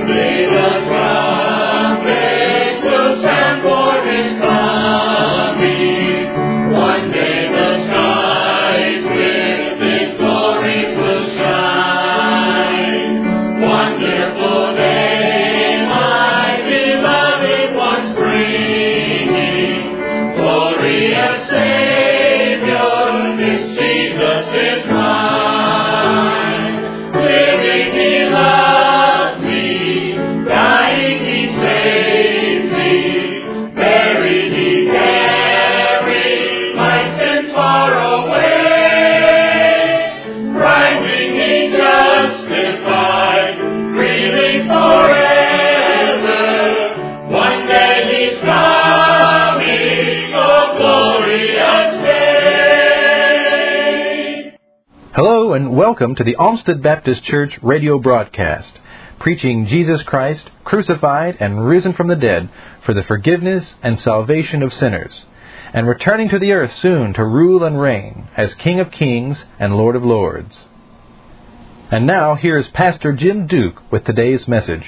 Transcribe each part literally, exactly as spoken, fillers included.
Hello and welcome to the Olmsted Baptist Church radio broadcast, preaching Jesus Christ, crucified and risen from the dead for the forgiveness and salvation of sinners, and returning to the earth soon to rule and reign as King of Kings and Lord of Lords. And now, here is Pastor Jim Duke with today's message.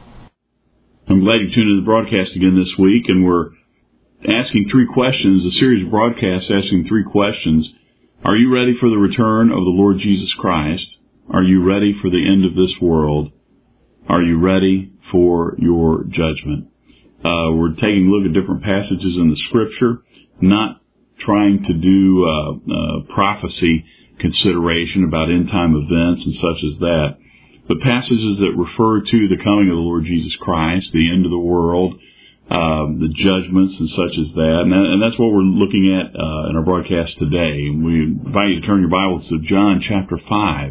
I'm glad you tuned in to the broadcast again this week, and we're asking three questions, a series of broadcasts asking three questions. Are you ready for the return of the Lord Jesus Christ? Are you ready for the end of this world? Are you ready for your judgment? Uh, we're taking a look at different passages in the Scripture, not trying to do uh, uh, prophecy consideration about end-time events and such as that, but passages that refer to the coming of the Lord Jesus Christ, the end of the world, Uh, the judgments and such as that. And, that, and that's what we're looking at uh, in our broadcast today. We invite you to turn your Bibles to John chapter five.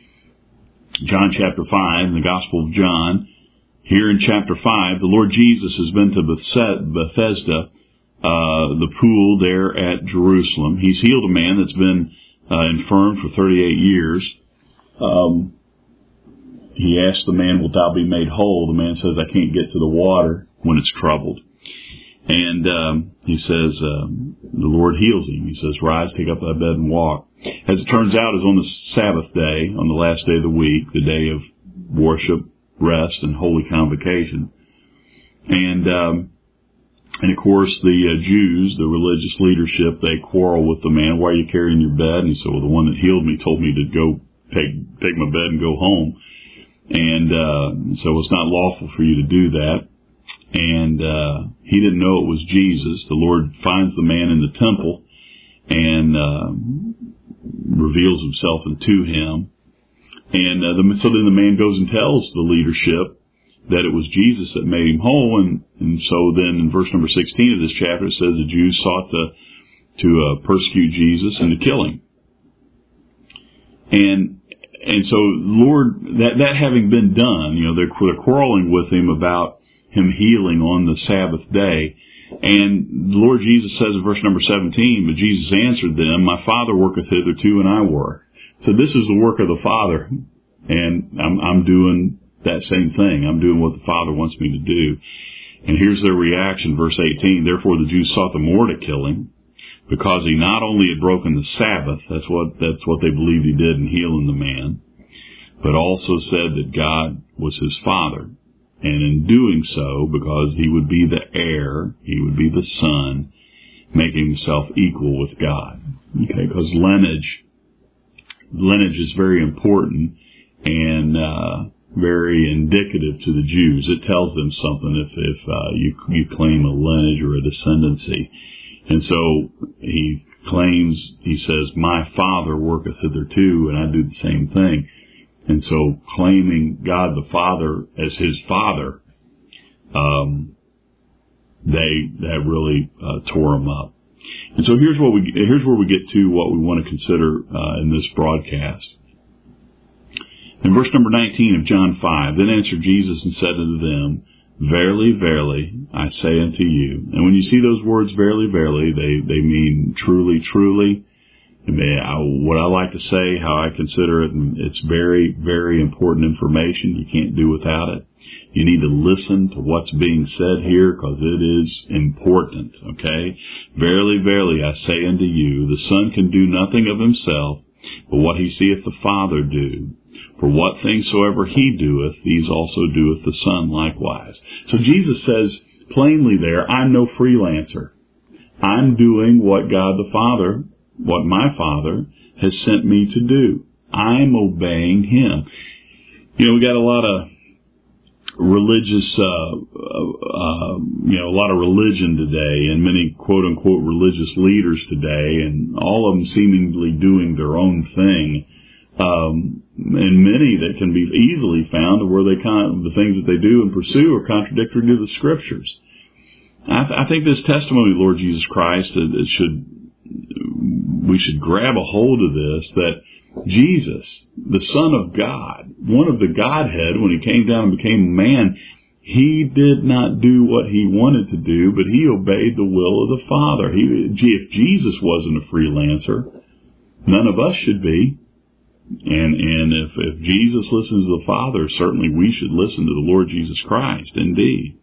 John chapter five, in the Gospel of John. Here in chapter five, the Lord Jesus has been to Bethesda, uh, the pool there at Jerusalem. He's healed a man that's been uh, infirm for thirty-eight years. Um, he asked the man, "Wilt thou be made whole?" The man says, "I can't get to the water when it's troubled." And um, he says, um, the Lord heals him. He says, "Rise, take up thy bed and walk." As it turns out, is on the Sabbath day, on the last day of the week, the day of worship, rest, and holy convocation. And, um, and of course, the uh, Jews, the religious leadership, they quarrel with the man. "Why are you carrying your bed?" And he said, "Well, the one that healed me told me to go take, take my bed and go home. And uh, so it's not lawful for you to do that." And uh, he didn't know it was Jesus. The Lord finds the man in the temple and uh, reveals himself unto him. And uh, the, so then the man goes and tells the leadership that it was Jesus that made him whole. And, and so then in verse number sixteen of this chapter, it says the Jews sought to, to uh, persecute Jesus and to kill him. And and so, Lord, that, that having been done, you know, they're, they're quarreling with him about him healing on the Sabbath day. And the Lord Jesus says in verse number seventeen, "But Jesus answered them, My Father worketh hitherto, and I work." So this is the work of the Father, and I'm, I'm doing that same thing. I'm doing what the Father wants me to do. And here's their reaction, verse eighteen, "Therefore the Jews sought the more to kill him, because he not only had broken the Sabbath," that's what, that's what they believed he did in healing the man, "but also said that God was his Father. And in doing so, because he would be the heir, he would be the son, making himself equal with God." Okay, because lineage, lineage is very important and uh, very indicative to the Jews. It tells them something if, if uh, you, you claim a lineage or a descendancy. And so he claims, he says, "My Father worketh hitherto," and I do the same thing. And so claiming God the Father as his Father, um, they, that really uh, tore him up. And so here's what we, here's where we get to what we want to consider uh, in this broadcast. In verse number nineteen of John five, "Then answered Jesus and said unto them, Verily, verily, I say unto you." And when you see those words, verily, verily, they, they mean truly, truly. And they, I, what I like to say, how I consider it, and it's very, very important information. You can't do without it. You need to listen to what's being said here because it is important, okay? "Verily, verily, I say unto you, the Son can do nothing of himself, but what he seeth the Father do. For what things soever he doeth, these also doeth the Son likewise. So Jesus says plainly there, I'm no freelancer. I'm doing what God the Father, what my Father has sent me to do. I'm obeying him. You know, we got a lot of religious, uh, uh, you know, a lot of religion today, and many quote-unquote religious leaders today, and all of them seemingly doing their own thing. Um, and many that can be easily found where they kind of, the things that they do and pursue are contradictory to the Scriptures. I, th- I think this testimony of Lord Jesus Christ, it, it should, we should grab a hold of this, that Jesus, the Son of God, one of the Godhead, when he came down and became a man, he did not do what he wanted to do, but he obeyed the will of the Father. He, if Jesus wasn't a freelancer, none of us should be. And and if, if Jesus listens to the Father, certainly we should listen to the Lord Jesus Christ, indeed.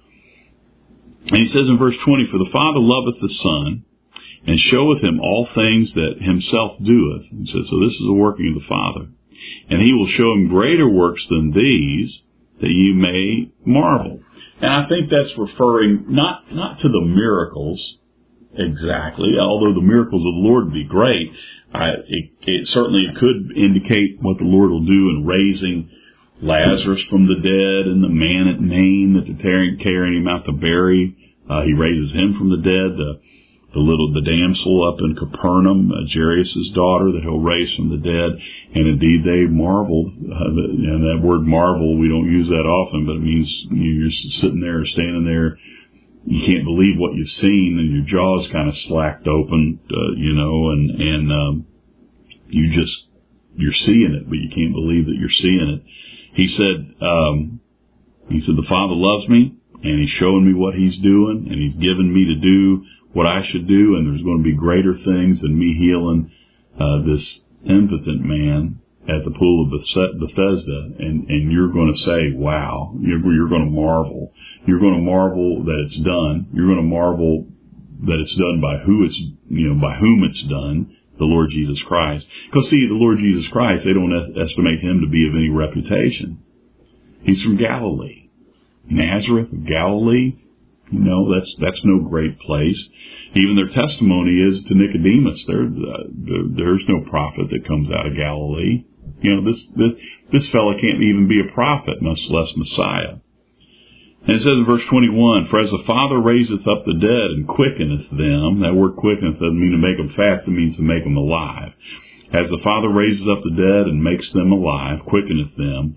And he says in verse twenty, For the Father loveth the Son, and showeth him all things that himself doeth. He says, so this is the working of the Father. And he will show him greater works than these, that you may marvel. And I think that's referring not, not to the miracles exactly, although the miracles of the Lord would be great. I, it, it certainly could indicate what the Lord will do in raising Lazarus from the dead, and the man at Nain that they're carrying him out to bury. Uh, he raises him from the dead. The, the little, the damsel up in Capernaum, uh, Jairus' daughter, that he'll raise from the dead. And indeed they marveled. Uh, and that word marvel, we don't use that often, but it means you're sitting there, standing there, you can't believe what you've seen, and your jaw's kind of slacked open, uh, you know, and, and, um, you just, you're seeing it, but you can't believe that you're seeing it. He said, um, he said, the Father loves me, and he's showing me what he's doing, and he's given me to do what I should do, and there's going to be greater things than me healing, uh, this impotent man at the pool of Bethesda, and, and you're going to say, wow, you're, you're going to marvel. You're going to marvel that it's done. You're going to marvel that it's done by who it's, you know, by whom it's done, the Lord Jesus Christ. Because see, the Lord Jesus Christ, they don't estimate him to be of any reputation. He's from Galilee. Nazareth, Galilee, you know, that's, that's no great place. Even their testimony is to Nicodemus, there, uh, there's no prophet that comes out of Galilee. You know, this, this, this fellow can't even be a prophet, much less Messiah. And it says in verse twenty-one, For as the Father raiseth up the dead and quickeneth them, that word quickeneth doesn't mean to make them fast, it means to make them alive. As the Father raises up the dead and makes them alive, quickeneth them,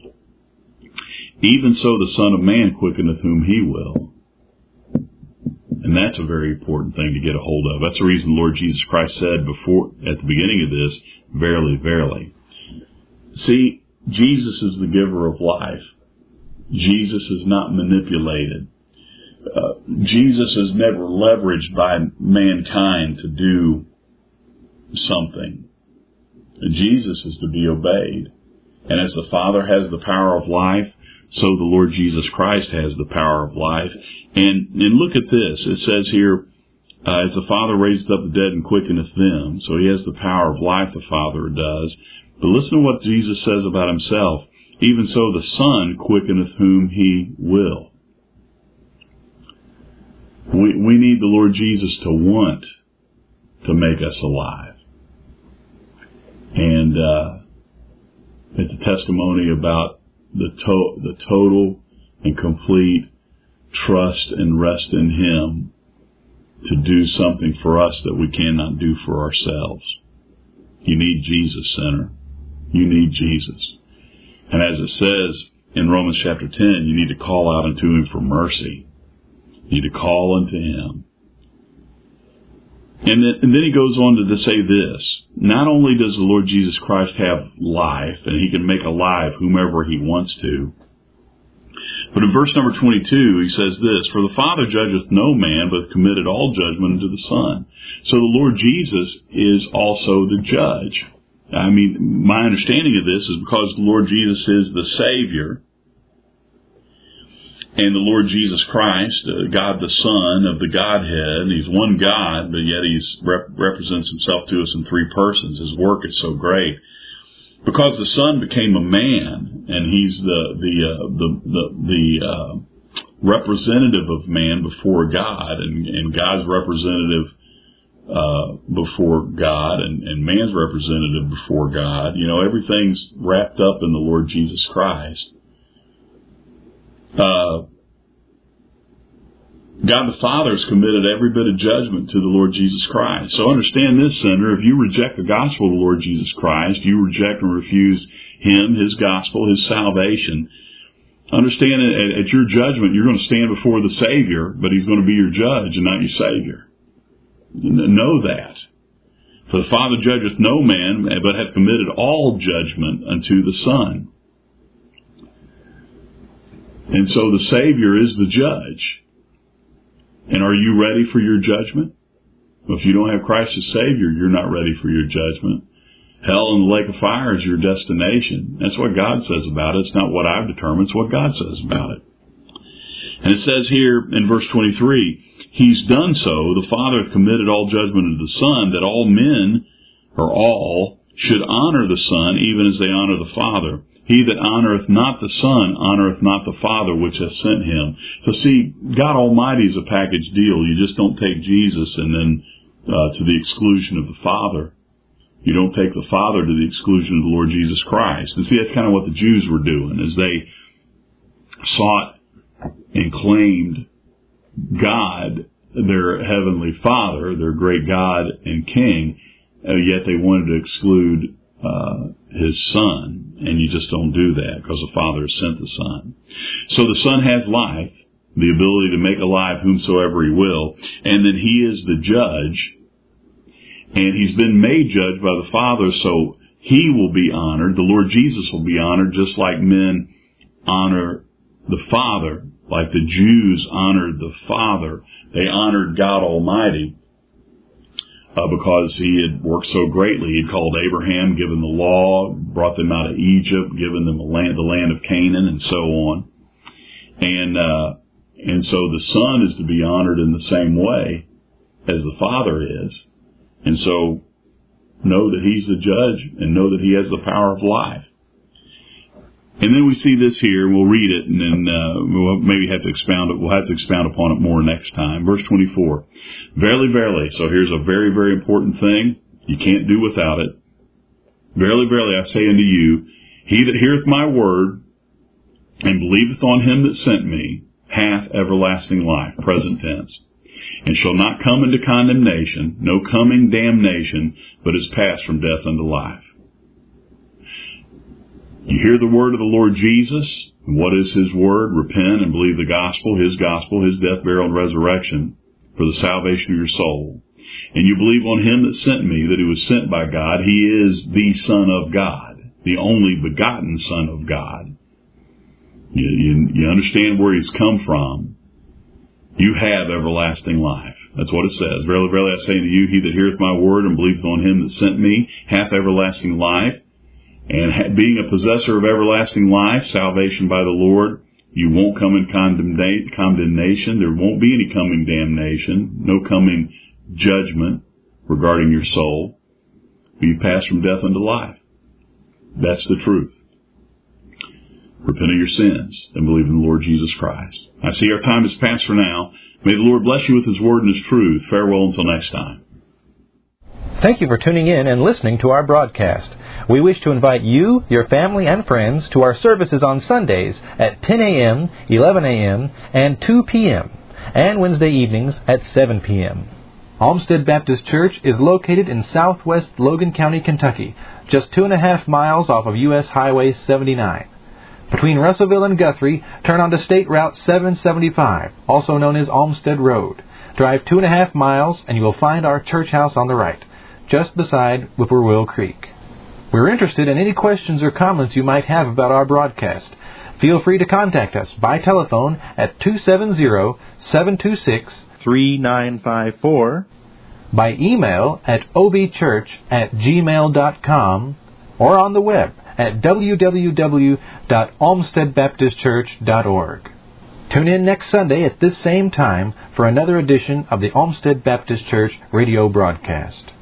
even so the Son of Man quickeneth whom he will. And that's a very important thing to get a hold of. That's the reason the Lord Jesus Christ said before, at the beginning of this, Verily, verily. See, Jesus is the giver of life. Jesus is not manipulated. Uh, Jesus is never leveraged by mankind to do something. Jesus is to be obeyed. And as the Father has the power of life, so the Lord Jesus Christ has the power of life. And, and look at this. It says here, uh, as the Father raiseth up the dead and quickeneth them. So he has the power of life, the Father does. But listen to what Jesus says about himself. Even so the Son quickeneth whom he will. We, we need the Lord Jesus to want to make us alive. And uh, it's a testimony about the, to, the total and complete trust and rest in him to do something for us that we cannot do for ourselves. You need Jesus, sinner. You need Jesus. And as it says in Romans chapter ten, you need to call out unto him for mercy. You need to call unto him. And then, and then he goes on to say this. Not only does the Lord Jesus Christ have life, and he can make alive whomever he wants to, but in verse number twenty-two, he says this, For the Father judgeth no man, but committed all judgment unto the Son. So the Lord Jesus is also the judge. I mean, my understanding of this is because the Lord Jesus is the Savior, And the Lord Jesus Christ, uh, God the Son of the Godhead, He's one God, but yet He rep- represents Himself to us in three persons. His work is so great. Because the Son became a man, and He's the the uh, the the, the uh, representative of man before God, and, and God's representative uh, before God, and, and man's representative before God. You know, everything's wrapped up in the Lord Jesus Christ. Uh, God the Father has committed every bit of judgment to the Lord Jesus Christ. So understand this, sinner, if you reject the gospel of the Lord Jesus Christ, you reject and refuse Him, His gospel, His salvation, understand at, at your judgment, you're going to stand before the Savior, but He's going to be your judge and not your Savior. Know that. For the Father judgeth no man, but hath committed all judgment unto the Son. And so the Savior is the judge. And are you ready for your judgment? Well, if you don't have Christ as Savior, you're not ready for your judgment. Hell and the lake of fire is your destination. That's what God says about it. It's not what I've determined. It's what God says about it. And it says here in verse twenty-three, He's done so, the Father hath committed all judgment unto the Son, that all men, or all, should honor the Son, even as they honor the Father. He that honoreth not the Son honoreth not the Father which hath sent Him. So see, God Almighty is a package deal. You just don't take Jesus and then uh, to the exclusion of the Father. You don't take the Father to the exclusion of the Lord Jesus Christ. And see, that's kind of what the Jews were doing, as they sought and claimed God, their heavenly Father, their great God and King, uh, yet they wanted to exclude uh, His Son. And you just don't do that because the Father has sent the Son. So the Son has life, the ability to make alive whomsoever He will, and then He is the judge. And He's been made judge by the Father, so He will be honored. The Lord Jesus will be honored just like men honor the Father, like the Jews honored the Father. They honored God Almighty uh, because He had worked so greatly. He'd called Abraham, given the law, brought them out of Egypt, given them the land, the land of Canaan, and so on. And uh, and so the Son is to be honored in the same way as the Father is. And so know that He's the judge and know that He has the power of life. And then we see this here, and we'll read it, and then uh, we'll maybe have to expound it. We'll have to expound upon it more next time. Verse twenty-four. Verily, verily. So here's a very, very important thing. You can't do without it. Verily, verily, I say unto you, he that heareth my word and believeth on Him that sent me hath everlasting life, present tense, and shall not come into condemnation, no coming damnation, but is passed from death unto life. You hear the word of the Lord Jesus. What is His word? Repent and believe the gospel, His gospel, His death, burial, and resurrection for the salvation of your soul. And you believe on Him that sent me, that He was sent by God. He is the Son of God, the only begotten Son of God. You, you, you understand where He's come from. You have everlasting life. That's what it says. Verily, verily, I say unto you, he that heareth my word and believeth on Him that sent me hath everlasting life. And being a possessor of everlasting life, salvation by the Lord, you won't come in condemnation. There won't be any coming damnation, no coming judgment regarding your soul. You pass from death unto life. That's the truth. Repent of your sins and believe in the Lord Jesus Christ. I see our time has passed for now. May the Lord bless you with His word and His truth. Farewell until next time. Thank you for tuning in and listening to our broadcast. We wish to invite you, your family, and friends to our services on Sundays at ten a.m., eleven a.m., and two p.m., and Wednesday evenings at seven p.m. Olmsted Baptist Church is located in southwest Logan County, Kentucky, just two and a half miles off of U S Highway seventy-nine. Between Russellville and Guthrie, turn onto State Route seven seventy-five, also known as Olmsted Road. Drive two and a half miles and you will find our church house on the right, just beside Whippoorwill Creek. We're interested in any questions or comments you might have about our broadcast. Feel free to contact us by telephone at two seven zero, seven two six, three nine five four, by email at obchurch at gmail dot com, or on the web at w w w dot olmsted baptist church dot org. Tune in next Sunday at this same time for another edition of the Olmsted Baptist Church radio broadcast.